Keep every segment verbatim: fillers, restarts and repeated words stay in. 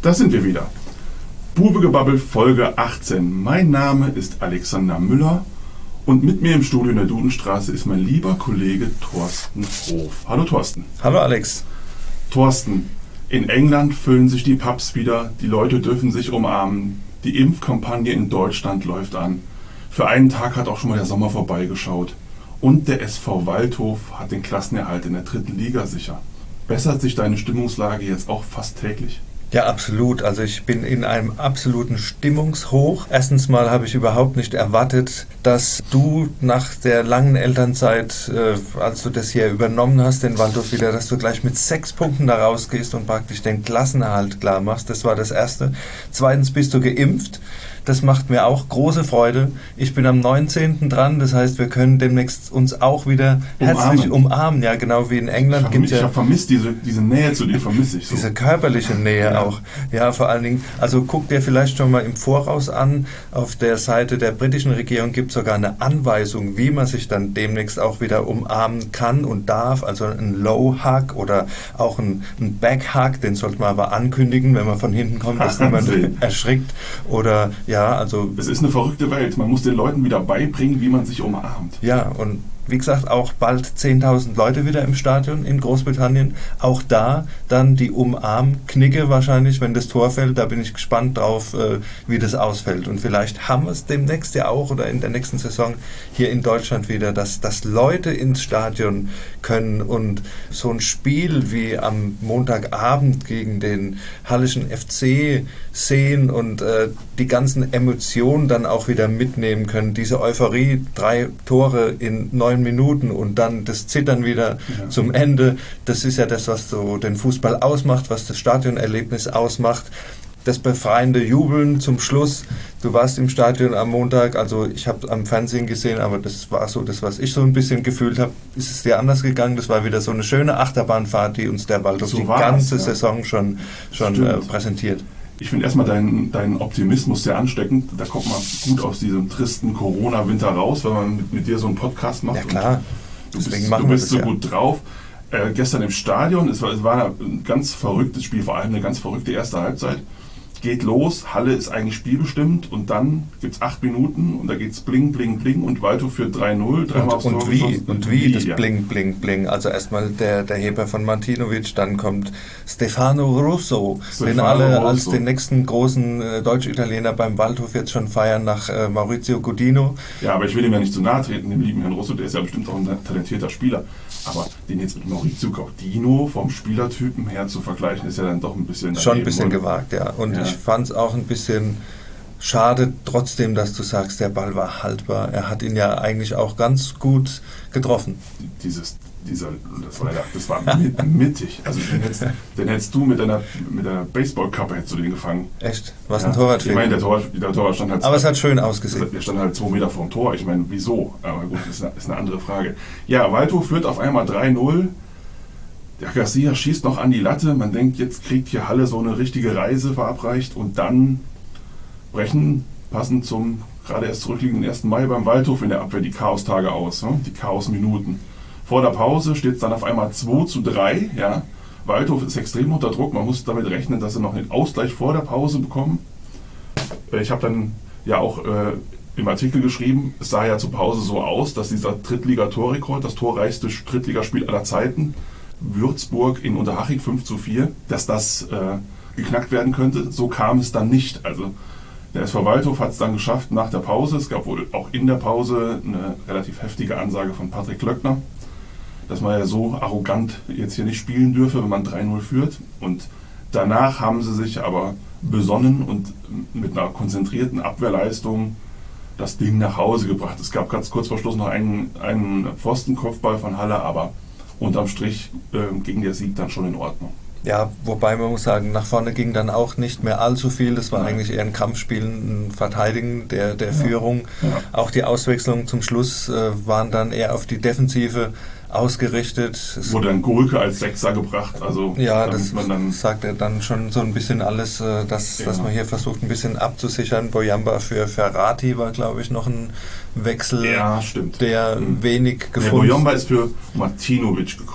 Da sind wir wieder. Buwegebabbel Folge achtzehn. Mein Name ist Alexander Müller und mit mir im Studio in der Dudenstraße ist mein lieber Kollege Thorsten Hof. Hallo Thorsten. Hallo Alex. Thorsten, in England füllen sich die Pubs wieder, die Leute dürfen sich umarmen, die Impfkampagne in Deutschland läuft an. Für einen Tag hat auch schon mal der Sommer vorbeigeschaut. Und der S V Waldhof hat den Klassenerhalt in der dritten Liga sicher. Bessert sich deine Stimmungslage jetzt auch fast täglich? Ja, absolut. Also ich bin in einem absoluten Stimmungshoch. Erstens mal habe ich überhaupt nicht erwartet, dass du nach der langen Elternzeit, äh, als du das hier übernommen hast, den Waldhof wieder, dass du gleich mit sechs Punkten da rausgehst und praktisch den Klassenerhalt klar machst. Das war das Erste. Zweitens bist du geimpft. Das macht mir auch große Freude. Ich bin am neunzehnten dran, das heißt, wir können demnächst uns auch wieder herzlich umarmen. umarmen. Ja, genau wie in England. Ich habe ja hab vermisst, diese, diese Nähe zu dir vermisse ich so. Diese körperliche Nähe ja. auch. Ja, vor allen Dingen, also guck dir vielleicht schon mal im Voraus an, auf der Seite der britischen Regierung gibt es sogar eine Anweisung, wie man sich dann demnächst auch wieder umarmen kann und darf. Also ein Low-Hug oder auch ein, ein Back-Hug, den sollte man aber ankündigen, wenn man von hinten kommt, dass niemand erschrickt. Oder ja, also es ist eine verrückte Welt. Man muss den Leuten wieder beibringen, wie man sich umarmt. Ja, und wie gesagt, auch bald zehntausend Leute wieder im Stadion in Großbritannien. Auch da dann die Umarmknicke wahrscheinlich, wenn das Tor fällt. Da bin ich gespannt drauf, äh, wie das ausfällt. Und vielleicht haben wir es demnächst ja auch oder in der nächsten Saison hier in Deutschland wieder, dass, dass Leute ins Stadion können und so ein Spiel wie am Montagabend gegen den Hallischen F C sehen und äh, die ganzen Emotionen dann auch wieder mitnehmen können. Diese Euphorie, drei Tore in neun Minuten und dann das Zittern wieder ja. zum Ende. Das ist ja das, was so den Fußball ausmacht, was das Stadionerlebnis ausmacht. Das befreiende Jubeln zum Schluss. Du warst im Stadion am Montag, also ich habe am Fernsehen gesehen, aber das war so das, was ich so ein bisschen gefühlt habe. Ist es dir anders gegangen? Das war wieder so eine schöne Achterbahnfahrt, die uns der Waldhof so die ganze es, ja. Saison schon, schon äh, präsentiert. Ich finde erstmal deinen, deinen Optimismus sehr ansteckend. Da kommt man gut aus diesem tristen Corona-Winter raus, wenn man mit, mit dir so einen Podcast macht. Ja klar, du deswegen bist, machen du bist wir das, so ja. gut drauf. Äh, gestern im Stadion, es war, es war ein ganz verrücktes Spiel, vor allem eine ganz verrückte erste Halbzeit. Geht los, Halle ist eigentlich spielbestimmt und dann gibt es acht Minuten und da geht es bling, bling, bling und Waldhof führt drei null. Und, und wie, und wie, wie das ja. bling, bling, bling. Also erstmal der, der Heber von Martinovic, dann kommt Stefano Russo, Stefano den alle Russo. als den nächsten großen äh, Deutsch-Italiener beim Waldhof jetzt schon feiern nach äh, Maurizio Godino. Ja, aber ich will ihm ja nicht zu nahe treten, dem lieben Herrn Russo, der ist ja bestimmt auch ein talentierter Spieler. Aber den jetzt mit Maurizio Godino vom Spielertypen her zu vergleichen, ist ja dann doch ein bisschen... Schon ein bisschen gewagt, ja. Und ja. ich fand es auch ein bisschen schade, trotzdem, dass du sagst, der Ball war haltbar. Er hat ihn ja eigentlich auch ganz gut getroffen. Dieses, dieser, das war, das war mittig. Also den hättest, den hättest du mit deiner, mit deiner Baseballkappe hättest du den gefangen. Echt? Was ja. ein Torwart. Ich meine, der Torwart, der Torwart stand halt... Aber es hat schön ausgesehen. Der stand halt zwei Meter vorm Tor. Ich meine, wieso? Aber gut, das ist eine, ist eine andere Frage. Ja, Waldhof führt auf einmal drei null. Der Garcia schießt noch an die Latte. Man denkt, jetzt kriegt hier Halle so eine richtige Reise verabreicht und dann brechen, passend zum gerade erst zurückliegenden ersten Mai beim Waldhof in der Abwehr die Chaostage aus, ne? Die Chaosminuten. Vor der Pause steht es dann auf einmal zwei zu drei. Ja? Waldhof ist extrem unter Druck. Man muss damit rechnen, dass sie noch einen Ausgleich vor der Pause bekommen. Ich habe dann ja auch äh, im Artikel geschrieben, es sah ja zur Pause so aus, dass dieser Drittliga-Torrekord, das torreichste Drittligaspiel aller Zeiten, Würzburg in Unterhaching fünf zu vier, dass das äh, geknackt werden könnte. So kam es dann nicht. Also der S V Waldhof hat es dann geschafft nach der Pause. Es gab wohl auch in der Pause eine relativ heftige Ansage von Patrick Löckner, dass man ja so arrogant jetzt hier nicht spielen dürfe, wenn man drei null führt. Und danach haben sie sich aber besonnen und mit einer konzentrierten Abwehrleistung das Ding nach Hause gebracht. Es gab ganz kurz vor Schluss noch einen, einen Pfostenkopfball von Halle, aber unterm Strich äh, ging der Sieg dann schon in Ordnung. Ja, wobei man muss sagen, nach vorne ging dann auch nicht mehr allzu viel. Das war Nein. eigentlich eher ein Kampfspiel, ein Verteidigen der, der ja. Führung. Ja. Auch die Auswechslungen zum Schluss äh, waren dann eher auf die Defensive ausgerichtet. Es wurde dann Golke als Sechser gebracht. Also ja, das man dann sagt er dann schon so ein bisschen alles, äh, dass, ja. dass man hier versucht, ein bisschen abzusichern. Boyamba für Ferrati war, glaube ich, noch ein Wechsel, ja, stimmt. der mhm. wenig gefunden. Der Boyamba ist für Martinovic gekommen.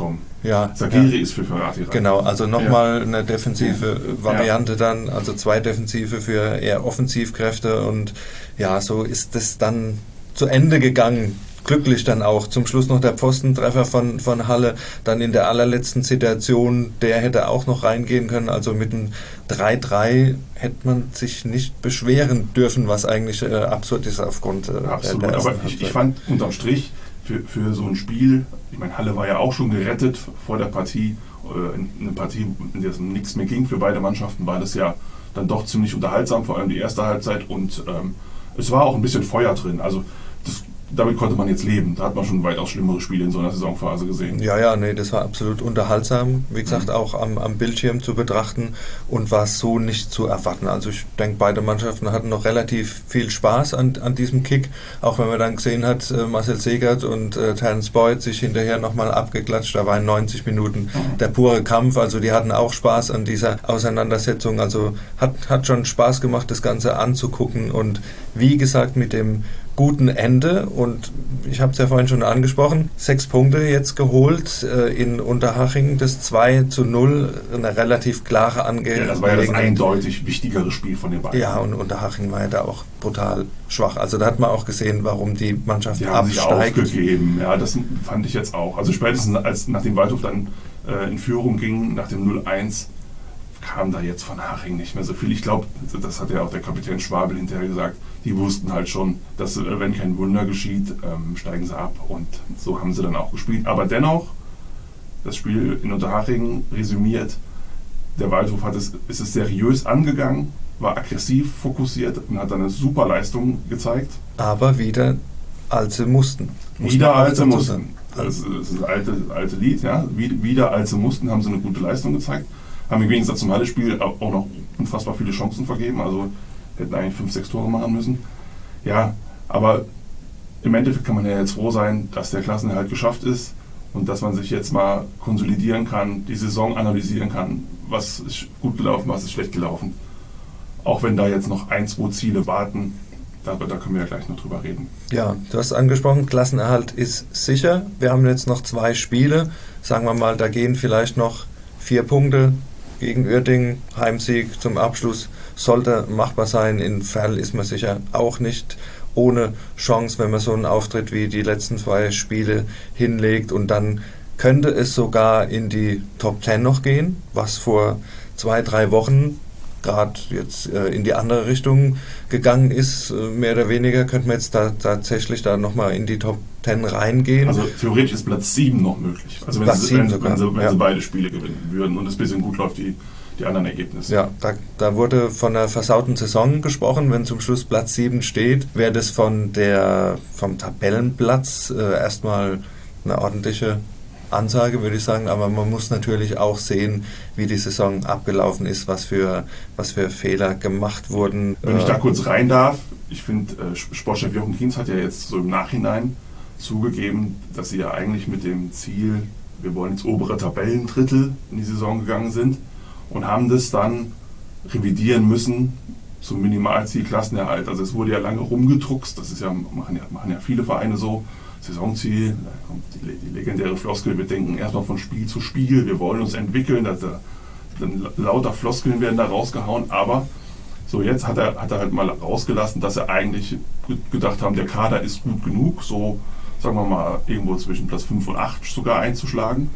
Ja, Sagiri ja. ist für Ferrati rein. Genau, also nochmal ja. eine defensive ja. Variante dann, also zwei Defensive für eher Offensivkräfte und ja, so ist es dann zu Ende gegangen. Glücklich dann auch. Zum Schluss noch der Pfostentreffer von, von Halle. Dann in der allerletzten Situation, der hätte auch noch reingehen können. Also mit einem drei drei hätte man sich nicht beschweren dürfen, was eigentlich äh, absurd ist aufgrund äh, Absolut, der, der aber ich, ich fand unterm Strich für, für so ein Spiel, ich meine, Halle war ja auch schon gerettet vor der Partie. Äh, eine Partie, in der es um nichts mehr ging für beide Mannschaften, war das ja dann doch ziemlich unterhaltsam, vor allem die erste Halbzeit. Und ähm, es war auch ein bisschen Feuer drin. Also das damit konnte man jetzt leben. Da hat man schon weitaus schlimmere Spiele in so einer Saisonphase gesehen. Ja, ja, nee, das war absolut unterhaltsam. Wie gesagt, mhm. auch am, am Bildschirm zu betrachten und war so nicht zu erwarten. Also ich denke, beide Mannschaften hatten noch relativ viel Spaß an, an diesem Kick. Auch wenn man dann gesehen hat, äh, Marcel Segert und äh, Terence Boyd sich hinterher nochmal abgeklatscht. Da waren neunzig Minuten mhm. der pure Kampf. Also die hatten auch Spaß an dieser Auseinandersetzung. Also hat, hat schon Spaß gemacht, das Ganze anzugucken. Und wie gesagt, mit dem guten Ende und ich habe es ja vorhin schon angesprochen, sechs Punkte jetzt geholt äh, in Unterhaching, das zwei zu null, eine relativ klare Angelegenheit. Ja, das war ja das eindeutig wichtigere Spiel von den beiden. Ja, und Unterhaching war ja da auch brutal schwach. Also da hat man auch gesehen, warum die Mannschaft die haben absteigt. Sich aufgegeben, ja, das fand ich jetzt auch. Also spätestens als nachdem Waldhof dann äh, in Führung ging, nach dem null eins, kam da jetzt von Haching nicht mehr so viel. Ich glaube, das hat ja auch der Kapitän Schwabel hinterher gesagt, die wussten halt schon, dass wenn kein Wunder geschieht, ähm, steigen sie ab und so haben sie dann auch gespielt. Aber dennoch, das Spiel in Unterhaching resümiert, der Waldhof hat es, ist es seriös angegangen, war aggressiv fokussiert und hat dann eine super Leistung gezeigt. Aber wieder, als sie mussten. Wieder als sie mussten. Das ist das alte, alte Lied, ja. Wieder als sie mussten, haben sie eine gute Leistung gezeigt. Haben im Gegensatz zum Halle-Spiel auch noch unfassbar viele Chancen vergeben, also hätten eigentlich fünf, sechs Tore machen müssen. Ja, aber im Endeffekt kann man ja jetzt froh sein, dass der Klassenerhalt geschafft ist und dass man sich jetzt mal konsolidieren kann, die Saison analysieren kann, was ist gut gelaufen, was ist schlecht gelaufen. Auch wenn da jetzt noch ein, zwei Ziele warten, da, da können wir ja gleich noch drüber reden. Ja, du hast angesprochen, Klassenerhalt ist sicher. Wir haben jetzt noch zwei Spiele. Sagen wir mal, da gehen vielleicht noch vier Punkte gegen Uerdingen, Heimsieg zum Abschluss sollte machbar sein. In Verl ist man sicher auch nicht ohne Chance, wenn man so einen Auftritt wie die letzten zwei Spiele hinlegt. Und dann könnte es sogar in die Top Ten noch gehen, was vor zwei, drei Wochen gerade jetzt äh, in die andere Richtung gegangen ist. Äh, mehr oder weniger könnte man jetzt da tatsächlich da nochmal in die Top Ten reingehen. Also theoretisch ist Platz sieben noch möglich. Also wenn, sie, wenn, wenn, sie, wenn ja. sie beide Spiele gewinnen würden und es ein bisschen gut läuft, die, die anderen Ergebnisse. Ja, da, da wurde von einer versauten Saison gesprochen. Wenn zum Schluss Platz sieben steht, wäre das von der, vom Tabellenplatz äh, erstmal eine ordentliche Ansage, würde ich sagen, aber man muss natürlich auch sehen, wie die Saison abgelaufen ist, was für, was für Fehler gemacht wurden. Wenn ich da kurz rein darf, ich finde, äh, Sportchef Jochen Kienz hat ja jetzt so im Nachhinein zugegeben, dass sie ja eigentlich mit dem Ziel, wir wollen ins obere Tabellendrittel in die Saison gegangen sind und haben das dann revidieren müssen zum Minimalziel Klassenerhalt. Also es wurde ja lange rumgedruckst, das ist ja, machen ja, machen ja viele Vereine so, Saisonziel, da kommt die, die legendäre Floskel, wir denken erstmal von Spiel zu Spiel, wir wollen uns entwickeln, dass da, dann lauter Floskeln werden da rausgehauen, aber so jetzt hat er, hat er halt mal rausgelassen, dass er eigentlich gedacht haben, der Kader ist gut genug, so sagen wir mal irgendwo zwischen Platz fünf und acht sogar einzuschlagen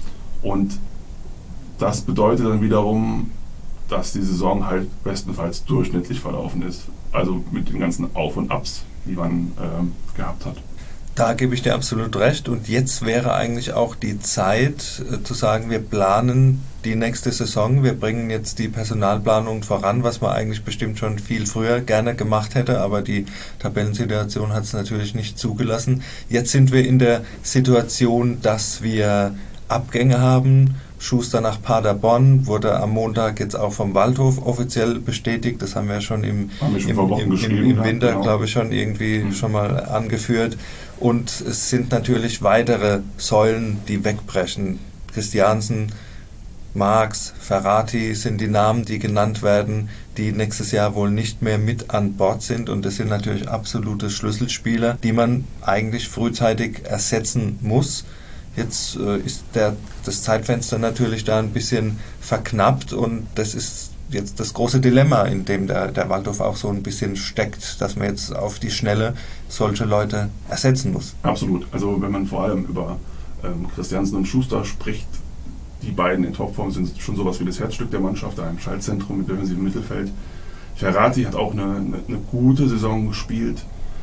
und das bedeutet dann wiederum, dass die Saison halt bestenfalls durchschnittlich verlaufen ist, also mit den ganzen Auf und Abs, die man ähm, gehabt hat. Da gebe ich dir absolut recht und jetzt wäre eigentlich auch die Zeit äh, zu sagen, wir planen die nächste Saison, wir bringen jetzt die Personalplanung voran, was man eigentlich bestimmt schon viel früher gerne gemacht hätte, aber die Tabellensituation hat es natürlich nicht zugelassen. Jetzt sind wir in der Situation, dass wir Abgänge haben. Schuster nach Paderborn wurde am Montag jetzt auch vom Waldhof offiziell bestätigt. Das haben wir schon im, wir schon im, im, im, im Winter, genau. glaube ich, schon irgendwie mhm. schon mal angeführt. Und es sind natürlich weitere Säulen, die wegbrechen. Christiansen, Marx, Ferrati sind die Namen, die genannt werden, die nächstes Jahr wohl nicht mehr mit an Bord sind. Und das sind natürlich absolute Schlüsselspieler, die man eigentlich frühzeitig ersetzen muss. Jetzt äh, ist der, das Zeitfenster natürlich da ein bisschen verknappt und das ist jetzt das große Dilemma, in dem der, der Waldhof auch so ein bisschen steckt, dass man jetzt auf die Schnelle solche Leute ersetzen muss. Absolut. Also wenn man vor allem über ähm, Christiansen und Schuster spricht, die beiden in Topform sind schon sowas wie das Herzstück der Mannschaft, da im Schaltzentrum mit defensivem Mittelfeld. Ferrati hat auch eine, eine, eine gute Saison gespielt.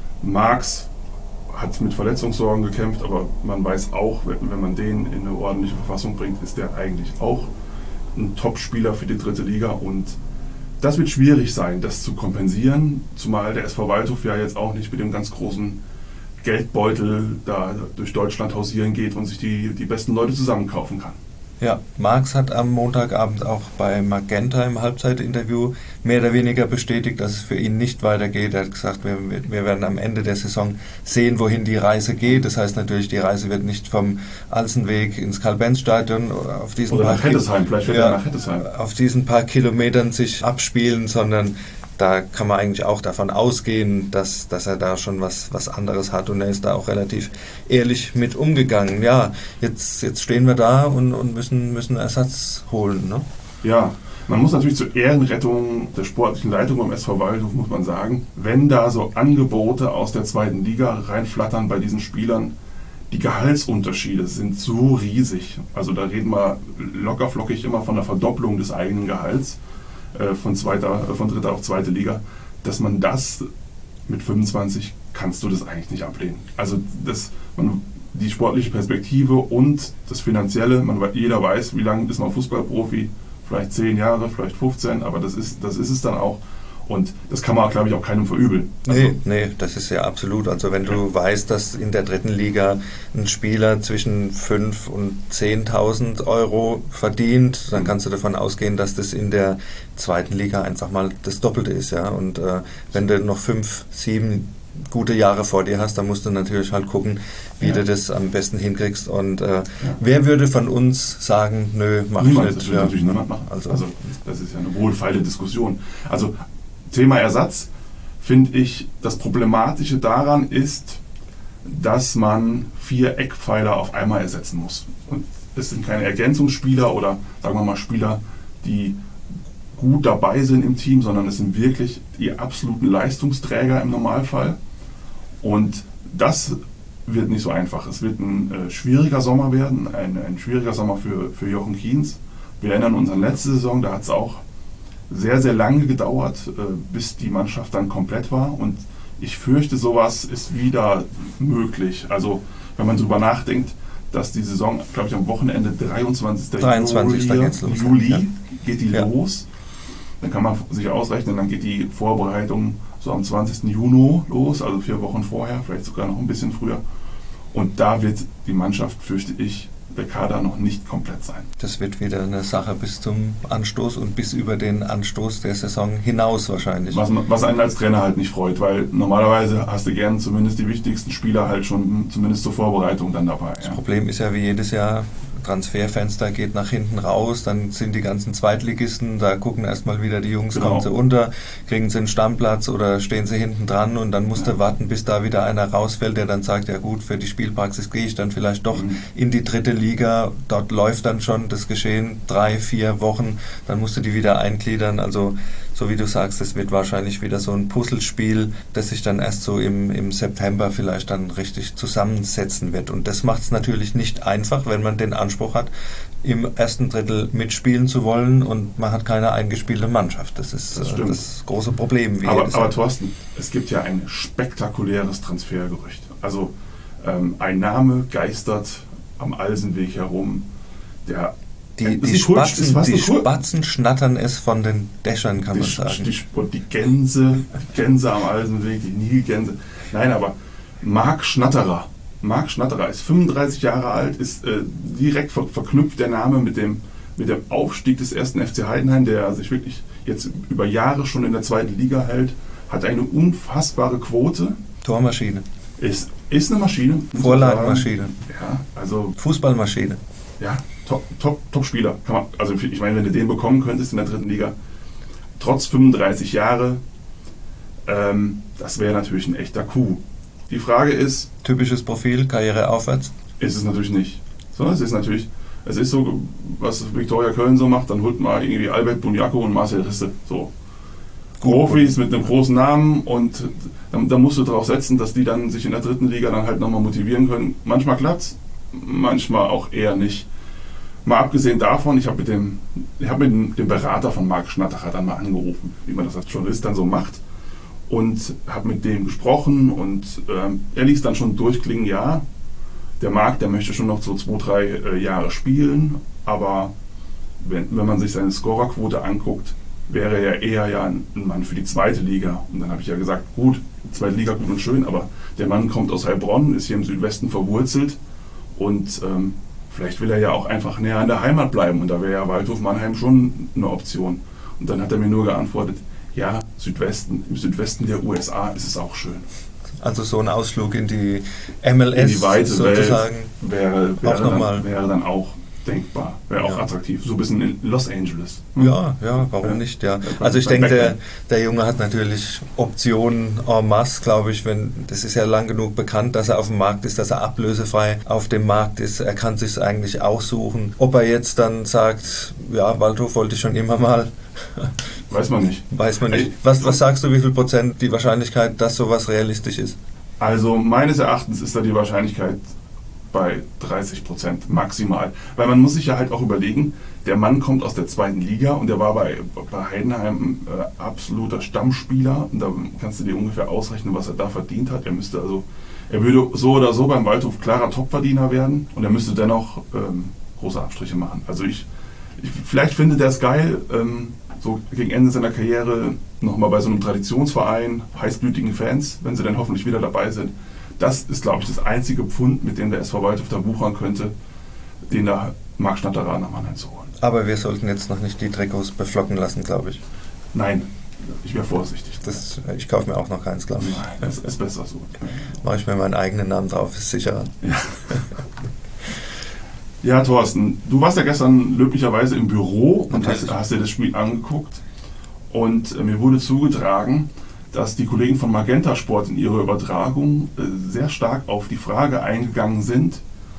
Marx hat mit Verletzungssorgen gekämpft, aber man weiß auch, wenn, wenn man den in eine ordentliche Verfassung bringt, ist der eigentlich auch ein Top-Spieler für die dritte Liga. Und das wird schwierig sein, das zu kompensieren, zumal der S V Waldhof ja jetzt auch nicht mit dem ganz großen Geldbeutel da durch Deutschland hausieren geht und sich die, die besten Leute zusammenkaufen kann. Ja, Marx hat am Montagabend auch bei Magenta im Halbzeitinterview mehr oder weniger bestätigt, dass es für ihn nicht weitergeht. Er hat gesagt, wir, wir werden am Ende der Saison sehen, wohin die Reise geht. Das heißt natürlich, die Reise wird nicht vom Alsenweg ins Karl-Benz-Stadion auf diesen Oder paar nach Hettesheim, vielleicht wird ja, er nach Hettesheim. auf diesen paar Kilometern sich abspielen, sondern da kann man eigentlich auch davon ausgehen, dass, dass er da schon was, was anderes hat und er ist da auch relativ ehrlich mit umgegangen. Ja, jetzt, jetzt stehen wir da und, und müssen, müssen Ersatz holen. Ne? Ja, man muss natürlich zur Ehrenrettung der sportlichen Leitung beim S V Waldhof, muss man sagen, wenn da so Angebote aus der zweiten Liga reinflattern bei diesen Spielern, die Gehaltsunterschiede sind so riesig. Also da reden wir lockerflockig immer von der Verdopplung des eigenen Gehalts. Von, zweiter, von dritter auf zweite Liga, dass man das mit fünfundzwanzig kannst du das eigentlich nicht ablehnen. Also das, man, die sportliche Perspektive und das Finanzielle, man, jeder weiß, wie lange ist man Fußballprofi, vielleicht zehn Jahre, vielleicht fünfzehn, aber das ist, das ist es dann auch. Und das kann man, glaube ich, auch keinem verübeln. Also nee, nee, das ist ja absolut. Also wenn du weißt, dass in der dritten Liga ein Spieler zwischen fünftausend und zehntausend Euro verdient, dann kannst du davon ausgehen, dass das in der zweiten Liga einfach mal das Doppelte ist. Ja? Und äh, wenn du noch fünf, sieben gute Jahre vor dir hast, dann musst du natürlich halt gucken, wie ja. du das am besten hinkriegst. Und äh, ja. wer würde von uns sagen, nö, mach niemand, ich nicht. Das würde ja. natürlich niemand machen. Also, also das ist ja eine wohlfeile Diskussion. Also Thema Ersatz, finde ich, das Problematische daran ist, dass man vier Eckpfeiler auf einmal ersetzen muss. Und es sind keine Ergänzungsspieler oder sagen wir mal Spieler, die gut dabei sind im Team, sondern es sind wirklich die absoluten Leistungsträger im Normalfall. Und das wird nicht so einfach. Es wird ein äh, schwieriger Sommer werden, ein, ein schwieriger Sommer für, für Jochen Kienz. Wir erinnern uns an letzte Saison, da hat es auch sehr, sehr lange gedauert, äh, bis die Mannschaft dann komplett war. Und ich fürchte, sowas ist wieder möglich. Also wenn man darüber nachdenkt, dass die Saison, glaube ich, am Wochenende dreiundzwanzigsten dreiundzwanzigsten Juli, geht's los, Juli ja. geht die ja. los. Dann kann man sich ausrechnen, dann geht die Vorbereitung so am zwanzigsten Juni los, also vier Wochen vorher, vielleicht sogar noch ein bisschen früher. Und da wird die Mannschaft, fürchte ich, der Kader noch nicht komplett sein. Das wird wieder eine Sache bis zum Anstoß und bis über den Anstoß der Saison hinaus wahrscheinlich. Was, was einen als Trainer halt nicht freut, weil normalerweise hast du gern zumindest die wichtigsten Spieler halt schon zumindest zur Vorbereitung dann dabei. Das ja. Problem ist ja wie jedes Jahr, Transferfenster geht nach hinten raus, dann sind die ganzen Zweitligisten, da gucken erstmal wieder die Jungs, genau. kommen sie unter, kriegen sie einen Stammplatz oder stehen sie hinten dran und dann musst ja. du warten, bis da wieder einer rausfällt, der dann sagt, ja gut, für die Spielpraxis gehe ich dann vielleicht doch mhm. in die dritte Liga, dort läuft dann schon das Geschehen, drei, vier Wochen, dann musst du die wieder eingliedern, also so wie du sagst, es wird wahrscheinlich wieder so ein Puzzlespiel, das sich dann erst so im, im September vielleicht dann richtig zusammensetzen wird. Und das macht es natürlich nicht einfach, wenn man den Anspruch hat, im ersten Drittel mitspielen zu wollen und man hat keine eingespielte Mannschaft. Das ist das, äh, das große Problem. Wie aber, aber Thorsten, es gibt ja ein spektakuläres Transfergerücht. Also ähm, ein Name geistert am Alsenweg herum, der Die, die, Spatzen, ist, die Spatzen schnattern es von den Dächern, kann die, man sagen. Die, die Gänse, die Gänse am Alsenweg, die Nilgänse. Nein, aber Marc Schnatterer. Marc Schnatterer ist fünfunddreißig Jahre alt, ist äh, direkt ver verknüpft der Name mit dem, mit dem Aufstieg des ersten F C Heidenheim, der sich wirklich jetzt über Jahre schon in der zweiten Liga hält, hat eine unfassbare Quote. Tormaschine. Ist, ist eine Maschine. Vorlagenmaschine. Ja, also Fußballmaschine. Ja, Top, Top, Top-Spieler. Kann man, also ich meine, wenn du den bekommen könntest in der dritten Liga, trotz fünfunddreißig Jahre, ähm, das wäre natürlich ein echter Coup. Die Frage ist... Typisches Profil, Karriere aufwärts? Ist es natürlich nicht. Sondern es ist natürlich, es ist so, was Viktoria Köln so macht, dann holt man irgendwie Albert Bunjako und Marcel Risse. So. Profis mit einem großen Namen und dann, dann musst du darauf setzen, dass die dann sich in der dritten Liga dann halt nochmal motivieren können. Manchmal klappt's, manchmal auch eher nicht. Mal abgesehen davon, ich habe mit dem, ich habe mit dem Berater von Marc Schnattacher dann mal angerufen, wie man das als Journalist dann so macht, und habe mit dem gesprochen und ähm, er ließ dann schon durchklingen, ja, der Marc, der möchte schon noch so zwei, drei äh, Jahre spielen, aber wenn, wenn man sich seine Scorerquote anguckt, wäre er eher ja ein Mann für die zweite Liga. Und dann habe ich ja gesagt, gut, zweite Liga gut und schön, aber der Mann kommt aus Heilbronn, ist hier im Südwesten verwurzelt und ähm, vielleicht will er ja auch einfach näher an der Heimat bleiben und da wäre ja Waldhof Mannheim schon eine Option. Und dann hat er mir nur geantwortet, ja, Südwesten, im Südwesten der U S A ist es auch schön. Also so ein Ausflug in die M L S in die weite sozusagen Welt wäre, wäre, auch noch dann, mal. wäre dann auch denkbar, wäre auch Ja. attraktiv. So ein bisschen in Los Angeles. Hm? Ja, ja, warum Ja. nicht, ja. Ja, Also ich beim denke, der, Backend. der Junge hat natürlich Optionen en masse, glaube ich, wenn, das ist ja lang genug bekannt, dass er auf dem Markt ist, dass er ablösefrei auf dem Markt ist. Er kann sich eigentlich aussuchen. Ob er jetzt dann sagt, ja, Waldhof wollte ich schon immer mal, Weiß man nicht. weiß man nicht. Ey, Was, was sagst du, wie viel Prozent die Wahrscheinlichkeit, dass sowas realistisch ist? Also meines Erachtens ist da die Wahrscheinlichkeit bei dreißig Prozent maximal. Weil man muss sich ja halt auch überlegen, der Mann kommt aus der zweiten Liga und der war bei, bei Heidenheim äh, absoluter Stammspieler. Und da kannst du dir ungefähr ausrechnen, was er da verdient hat. Er müsste also, er würde so oder so beim Waldhof klarer Topverdiener werden und er müsste dennoch ähm, große Abstriche machen. Also ich, ich vielleicht findet er es geil, ähm, so gegen Ende seiner Karriere nochmal bei so einem Traditionsverein, heißblütigen Fans, wenn sie dann hoffentlich wieder dabei sind. Das ist, glaube ich, das einzige Pfund, mit dem der S V Waldhof da wuchern könnte, den da Marc Schnatterer nach Mannheim zu holen. Aber wir sollten jetzt noch nicht die Trikots beflocken lassen, glaube ich. Nein, ich wäre vorsichtig. Das, ich kaufe mir auch noch keins, glaube ich. Nein, das ist besser so. Mache ich mir meinen eigenen Namen drauf, ist sicherer. Ja. Ja, Thorsten, du warst ja gestern löblicherweise im Büro und hast, hast dir das Spiel angeguckt und äh, mir wurde zugetragen, dass die Kollegen von Magenta Sport in ihrer Übertragung äh, sehr stark auf die Frage eingegangen sind,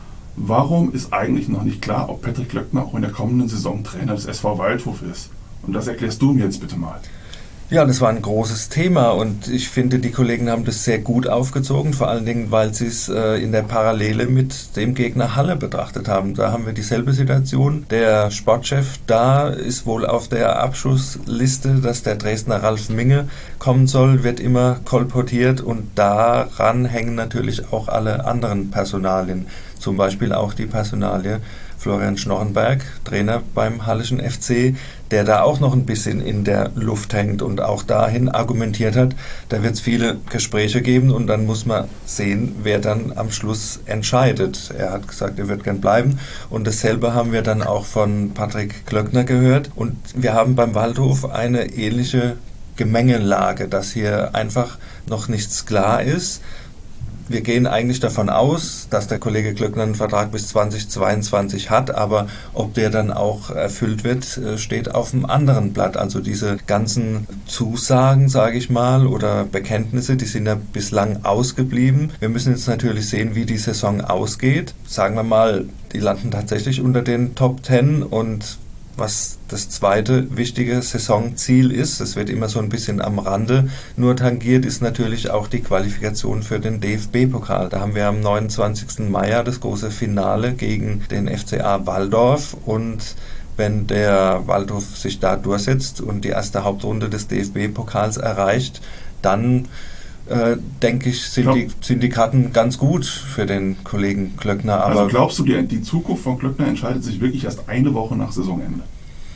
warum ist eigentlich noch nicht klar, ob Patrick Klöckner auch in der kommenden Saison Trainer des S V Waldhof ist. Und das erklärst du mir jetzt bitte mal. Ja, das war ein großes Thema und ich finde, die Kollegen haben das sehr gut aufgezogen, vor allen Dingen, weil sie es äh, in der Parallele mit dem Gegner Halle betrachtet haben. Da haben wir dieselbe Situation. Der Sportchef da ist wohl auf der Abschussliste, dass der Dresdner Ralf Minge kommen soll, wird immer kolportiert und daran hängen natürlich auch alle anderen Personalien, zum Beispiel auch die Personalie Florian Schnorrenberg, Trainer beim Halleschen F C, der da auch noch ein bisschen in der Luft hängt und auch dahin argumentiert hat, da wird es viele Gespräche geben und dann muss man sehen, wer dann am Schluss entscheidet. Er hat gesagt, er wird gern bleiben und dasselbe haben wir dann auch von Patrick Klöckner gehört und wir haben beim Waldhof eine ähnliche Gemengelage, dass hier einfach noch nichts klar ist. Wir gehen eigentlich davon aus, dass der Kollege Klöckner einen Vertrag bis zweitausendzweiundzwanzig hat, aber ob der dann auch erfüllt wird, steht auf einem anderen Blatt. Also diese ganzen Zusagen, sage ich mal, oder Bekenntnisse, die sind ja bislang ausgeblieben. Wir müssen jetzt natürlich sehen, wie die Saison ausgeht. Sagen wir mal, die landen tatsächlich unter den Top Ten und was das zweite wichtige Saisonziel ist, das wird immer so ein bisschen am Rande nur tangiert, ist natürlich auch die Qualifikation für den D F B-Pokal. Da haben wir am neunundzwanzigsten Mai ja das große Finale gegen den F C A Walldorf und wenn der Waldhof sich da durchsetzt und die erste Hauptrunde des D F B-Pokals erreicht, dann Äh, denke ich, sind, Glaub, die, sind die Karten ganz gut für den Kollegen Klöckner. Aber also glaubst du, die, die Zukunft von Klöckner entscheidet sich wirklich erst eine Woche nach Saisonende?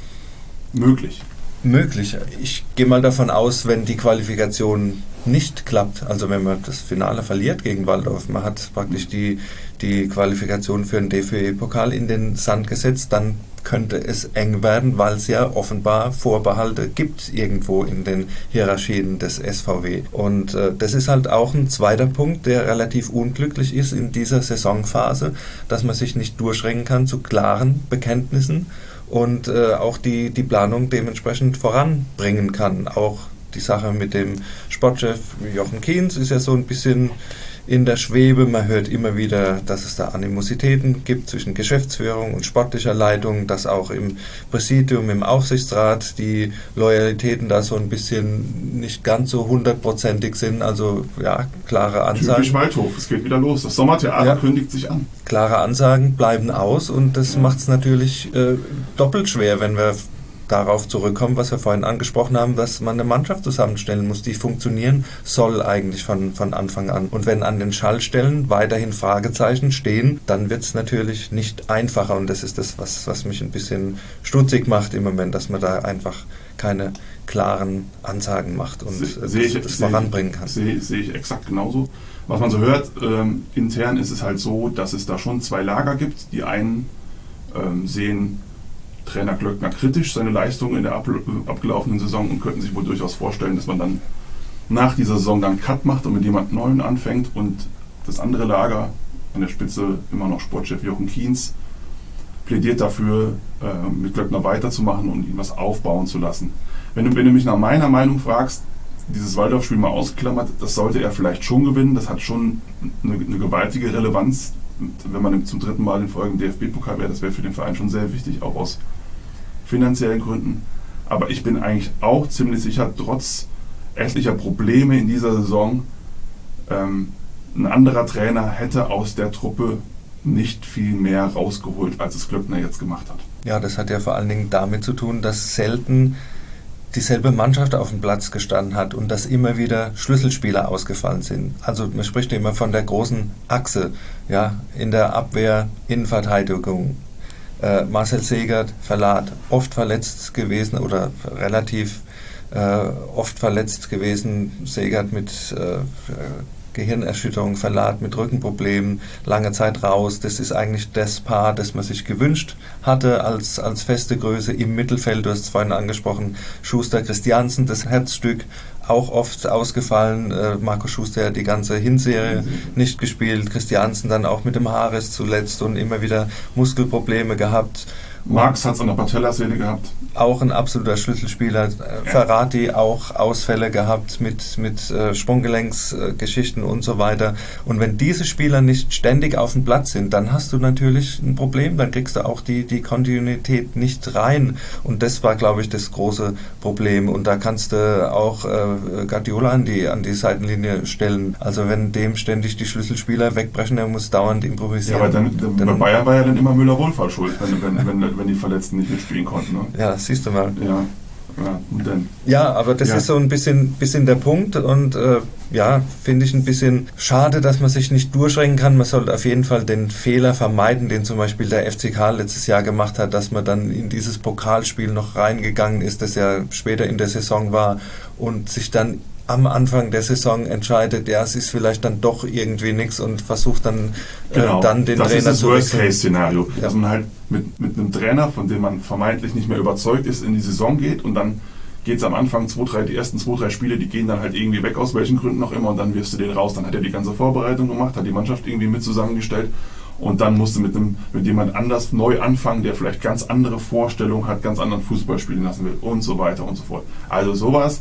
Möglich. Möglich. Ich gehe mal davon aus, wenn die Qualifikation nicht klappt, also wenn man das Finale verliert gegen Walldorf, man hat praktisch die, die Qualifikation für den D F B-Pokal in den Sand gesetzt, dann könnte es eng werden, weil es ja offenbar Vorbehalte gibt irgendwo in den Hierarchien des S V W. Und äh, das ist halt auch ein zweiter Punkt, der relativ unglücklich ist in dieser Saisonphase, dass man sich nicht durchringen kann zu klaren Bekenntnissen und äh, auch die, die Planung dementsprechend voranbringen kann. Auch die Sache mit dem Sportchef Jochen Kienz ist ja so ein bisschen in der Schwebe. Man hört immer wieder, dass es da Animositäten gibt zwischen Geschäftsführung und sportlicher Leitung, dass auch im Präsidium, im Aufsichtsrat die Loyalitäten da so ein bisschen nicht ganz so hundertprozentig sind. Also ja, klare Ansagen. Typisch Waldhof, es geht wieder los. Das Sommertheater ja. kündigt sich an. Klare Ansagen bleiben aus und das ja. macht es natürlich äh, doppelt schwer, wenn wir darauf zurückkommen, was wir vorhin angesprochen haben, dass man eine Mannschaft zusammenstellen muss, die funktionieren soll eigentlich von, von Anfang an. Und wenn an den Schaltstellen weiterhin Fragezeichen stehen, dann wird es natürlich nicht einfacher. Und das ist das, was, was mich ein bisschen stutzig macht im Moment, dass man da einfach keine klaren Ansagen macht und Se, das, ich, das voranbringen kann. Sehe seh ich exakt genauso. Was man so hört, ähm, intern ist es halt so, dass es da schon zwei Lager gibt. Die einen ähm, sehen Trainer Glöckner kritisch seine Leistung in der ab, abgelaufenen Saison und könnten sich wohl durchaus vorstellen, dass man dann nach dieser Saison dann einen Cut macht und mit jemand Neuen anfängt. Und das andere Lager, an der Spitze immer noch Sportchef Jochen Kienz, plädiert dafür, äh, mit Glöckner weiterzumachen und ihn was aufbauen zu lassen. Wenn du, wenn du mich nach meiner Meinung fragst, dieses Waldorf-Spiel mal ausgeklammert, das sollte er vielleicht schon gewinnen. Das hat schon eine, eine gewaltige Relevanz. Wenn man zum dritten Mal in Folge im D F B-Pokal wäre, das wäre für den Verein schon sehr wichtig, auch aus finanziellen Gründen. Aber ich bin eigentlich auch ziemlich sicher, trotz etlicher Probleme in dieser Saison, ähm, ein anderer Trainer hätte aus der Truppe nicht viel mehr rausgeholt, als es Glöckner jetzt gemacht hat. Ja, das hat ja vor allen Dingen damit zu tun, dass selten dieselbe Mannschaft auf dem Platz gestanden hat und dass immer wieder Schlüsselspieler ausgefallen sind. Also man spricht immer von der großen Achse, ja, in der Abwehr, Innenverteidigung. Äh, Marcel Segert, Verlat, oft verletzt gewesen oder relativ äh, oft verletzt gewesen. Segert mit äh, Gehirnerschütterung, Verlat mit Rückenproblemen, lange Zeit raus. Das ist eigentlich das Paar, das man sich gewünscht hatte als, als feste Größe im Mittelfeld. Du hast es vorhin angesprochen, Schuster, Christiansen, das Herzstück, auch oft ausgefallen. Äh, Marco Schuster hat die ganze Hinserie nicht gespielt. Christiansen dann auch mit dem Haares zuletzt und immer wieder Muskelprobleme gehabt. Marx hat es an der Patellasehne gehabt. Auch ein absoluter Schlüsselspieler. Ja. Ferrati auch Ausfälle gehabt mit, mit äh, Sprunggelenksgeschichten äh, und so weiter. Und wenn diese Spieler nicht ständig auf dem Platz sind, dann hast du natürlich ein Problem. Dann kriegst du auch die, die Kontinuität nicht rein. Und das war, glaube ich, das große Problem. Und da kannst du auch äh, Guardiola an die, an die Seitenlinie stellen. Also wenn dem ständig die Schlüsselspieler wegbrechen, der muss dauernd improvisieren. Ja, aber dann, dann, bei Bayern war ja dann immer Müller-Wohlfahrt schuld, wenn, wenn, wenn, wenn die Verletzten nicht mitspielen konnten. Ne? Ja, das siehst du mal. Ja, ja, und dann. Ja, aber das ja. ist so ein bisschen, bisschen der Punkt und äh, ja, finde ich ein bisschen schade, dass man sich nicht durchringen kann. Man sollte auf jeden Fall den Fehler vermeiden, den zum Beispiel der F C K letztes Jahr gemacht hat, dass man dann in dieses Pokalspiel noch reingegangen ist, das ja später in der Saison war und sich dann am Anfang der Saison entscheidet, ja, es ist vielleicht dann doch irgendwie nichts und versucht dann, genau. äh, dann den das Trainer zu wechseln. Das ist das Worst-Case-Szenario, ja. dass man halt mit, mit einem Trainer, von dem man vermeintlich nicht mehr überzeugt ist, in die Saison geht und dann geht es am Anfang, zwei, drei, die ersten zwei, drei Spiele, die gehen dann halt irgendwie weg, aus welchen Gründen auch immer, und dann wirfst du den raus. Dann hat er die ganze Vorbereitung gemacht, hat die Mannschaft irgendwie mit zusammengestellt und dann musst du mit, dem, mit jemand anders neu anfangen, der vielleicht ganz andere Vorstellungen hat, ganz anderen Fußball spielen lassen will und so weiter und so fort. Also sowas.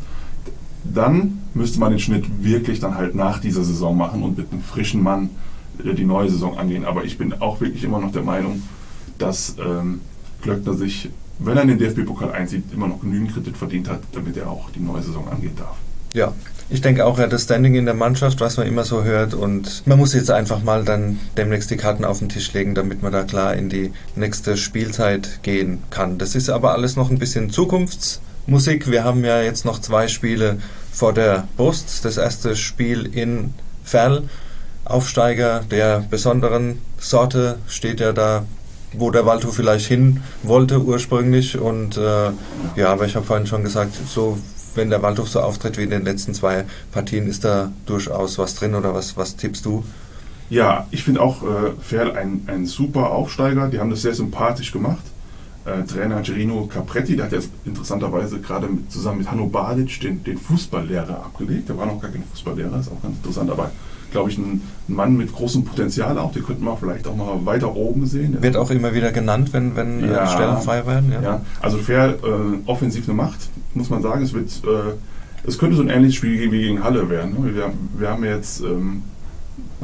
Dann müsste man den Schnitt wirklich dann halt nach dieser Saison machen und mit einem frischen Mann die neue Saison angehen. Aber ich bin auch wirklich immer noch der Meinung, dass ähm, Glöckner sich, wenn er in den D F B-Pokal einzieht, immer noch genügend Kredit verdient hat, damit er auch die neue Saison angehen darf. Ja, ich denke auch, er hat das Standing in der Mannschaft, was man immer so hört, und man muss jetzt einfach mal dann demnächst die Karten auf den Tisch legen, damit man da klar in die nächste Spielzeit gehen kann. Das ist aber alles noch ein bisschen Zukunftsmusik. Wir haben ja jetzt noch zwei Spiele vor der Brust. Das erste Spiel in Verl, Aufsteiger der besonderen Sorte, steht ja da, wo der Waldhof vielleicht hin wollte ursprünglich. Und äh, ja, aber ich habe vorhin schon gesagt, so wenn der Waldhof so auftritt wie in den letzten zwei Partien, ist da durchaus was drin, oder was, was tippst du? Ja, ich finde auch äh, Verl ein, ein super Aufsteiger. Die haben das sehr sympathisch gemacht. Äh, Trainer Gerino Capretti, der hat jetzt interessanterweise gerade mit, zusammen mit Hanno Balic den, den Fußballlehrer abgelegt. Der war noch gar kein Fußballlehrer, ist auch ganz interessant, aber glaube ich ein, ein Mann mit großem Potenzial auch, den könnten wir vielleicht auch mal weiter oben sehen. Der wird auch immer wieder genannt, wenn, wenn ja, äh, Stellen frei werden. Ja, ja. Also Verl, äh, offensiv eine Macht, muss man sagen. Es wird, äh, es könnte so ein ähnliches Spiel wie gegen Halle werden. Ne? Wir, wir haben jetzt ähm,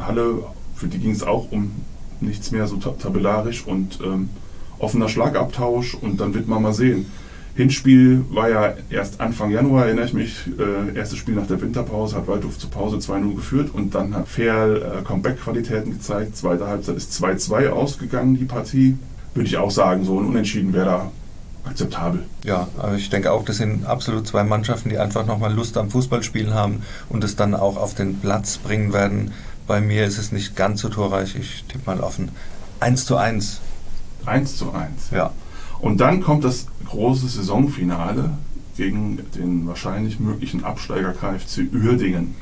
Halle, für die ging es auch um nichts mehr so tabellarisch und ähm, offener Schlagabtausch und dann wird man mal sehen. Hinspiel war ja erst Anfang Januar, erinnere ich mich, äh, erstes Spiel nach der Winterpause, hat Waldhof zur Pause zwei null geführt und dann hat Ferl äh, Comeback-Qualitäten gezeigt. Zweite Halbzeit ist zwei zwei ausgegangen, die Partie. Würde ich auch sagen, so ein Unentschieden wäre da akzeptabel. Ja, aber ich denke auch, das sind absolut zwei Mannschaften, die einfach nochmal Lust am Fußballspielen haben und es dann auch auf den Platz bringen werden. Bei mir ist es nicht ganz so torreich, ich tippe mal auf ein eins zu eins. eins zu eins. Ja. Und dann kommt das große Saisonfinale gegen den wahrscheinlich möglichen Absteiger K F C Uerdingen.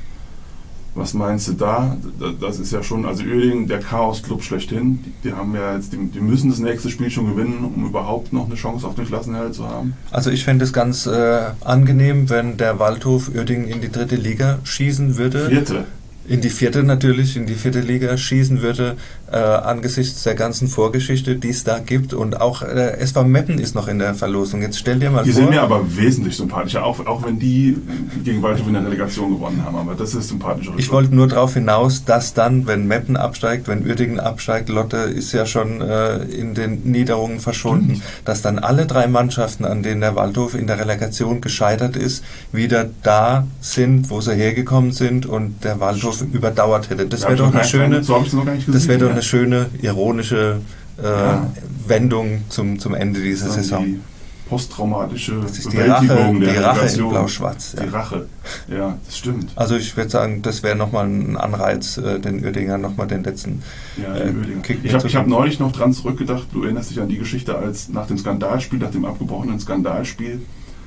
Was meinst du da? Das ist ja schon, also Uerdingen, der Chaos-Club schlechthin. Die, die haben ja jetzt, die, die müssen das nächste Spiel schon gewinnen, um überhaupt noch eine Chance auf den Klassenerhalt zu haben. Also ich fände es ganz äh, angenehm, wenn der Waldhof Uerdingen in die dritte Liga schießen würde. Vierte. In die vierte natürlich, in die vierte Liga schießen würde, äh, angesichts der ganzen Vorgeschichte, die es da gibt. Und auch äh, S V Meppen ist noch in der Verlosung. Jetzt stell dir mal die vor... Die sind mir aber wesentlich sympathischer, auch, auch wenn die gegen Waldhof in der Relegation gewonnen haben. Aber das ist sympathischer. Ich wollte nur darauf hinaus, dass dann, wenn Meppen absteigt, wenn Uerdingen absteigt, Lotte ist ja schon äh, in den Niederungen verschwunden, mhm. dass dann alle drei Mannschaften, an denen der Waldhof in der Relegation gescheitert ist, wieder da sind, wo sie hergekommen sind und der Waldhof überdauert hätte. Das wäre doch eine schöne, so so das wäre doch eine schöne ironische äh, ja. Wendung zum, zum Ende dieser das ist Saison. Die posttraumatische das ist Bewältigung die Rache, der die Rache Relegation. in Blau-Schwarz. Die ja. Rache, ja, das stimmt. Also ich würde sagen, das wäre nochmal ein Anreiz, äh, den Uerdingern nochmal den letzten ja, äh, Kick Ich habe hab neulich noch dran zurückgedacht, du erinnerst dich an die Geschichte, als nach dem Skandalspiel, nach dem abgebrochenen Skandalspiel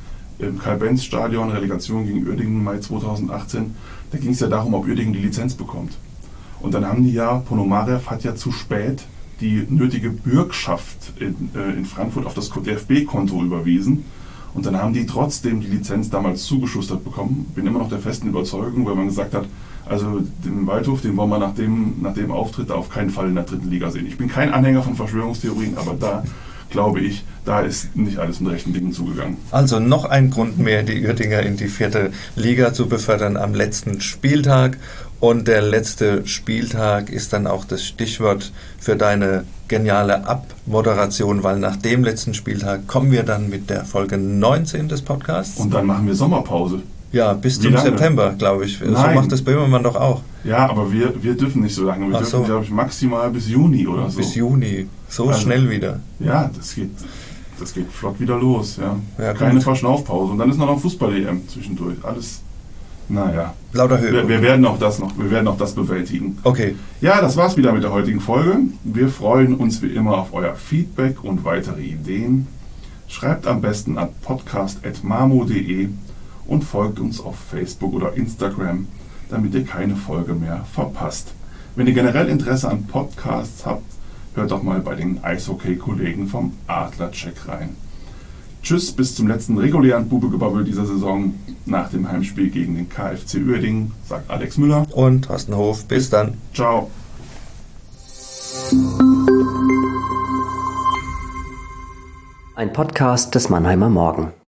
im Karl-Benz-Stadion, Relegation gegen Uerdingen Mai zweitausendachtzehn, da ging es ja darum, ob Uerdingen die Lizenz bekommt. Und dann haben die ja, Ponomarev hat ja zu spät die nötige Bürgschaft in, äh, in Frankfurt auf das D F B-Konto überwiesen. Und dann haben die trotzdem die Lizenz damals zugeschustert bekommen. Bin immer noch der festen Überzeugung, weil man gesagt hat, also den Waldhof, den wollen wir nach dem, nach dem Auftritt auf keinen Fall in der dritten Liga sehen. Ich bin kein Anhänger von Verschwörungstheorien, aber da glaube ich, da ist nicht alles mit rechten Dingen zugegangen. Also noch ein Grund mehr, die Uerdinger in die vierte Liga zu befördern am letzten Spieltag. Und der letzte Spieltag ist dann auch das Stichwort für deine geniale Abmoderation, weil nach dem letzten Spieltag kommen wir dann mit der Folge neunzehn des Podcasts. Und dann machen wir Sommerpause. Ja, bis Wie zum lange? September, glaube ich. Nein. So macht das Böhmermann doch auch. Ja, aber wir, wir dürfen nicht so lange. Wir Ach dürfen, so. glaube ich, maximal bis Juni oder so. Bis Juni. So Also, schnell wieder. Ja, das geht, das geht flott wieder los. Ja. Ja, Keine gut. Verschnaufpause. Und dann ist noch noch Fußball-E M zwischendurch. Alles, naja. Lauter Höhe. Wir, wir, werden auch das noch, wir werden auch das bewältigen. Okay. Ja, das war's wieder mit der heutigen Folge. Wir freuen uns wie immer auf euer Feedback und weitere Ideen. Schreibt am besten an podcast at mamo punkt de und folgt uns auf Facebook oder Instagram, damit ihr keine Folge mehr verpasst. Wenn ihr generell Interesse an Podcasts habt, hört doch mal bei den Eishockey-Kollegen vom Adlercheck rein. Tschüss, bis zum letzten regulären Bubegebabbel dieser Saison nach dem Heimspiel gegen den K F C Uerdingen, sagt Alex Müller. Und Thorsten Hof. Bis dann. Ciao. Ein Podcast des Mannheimer Morgen.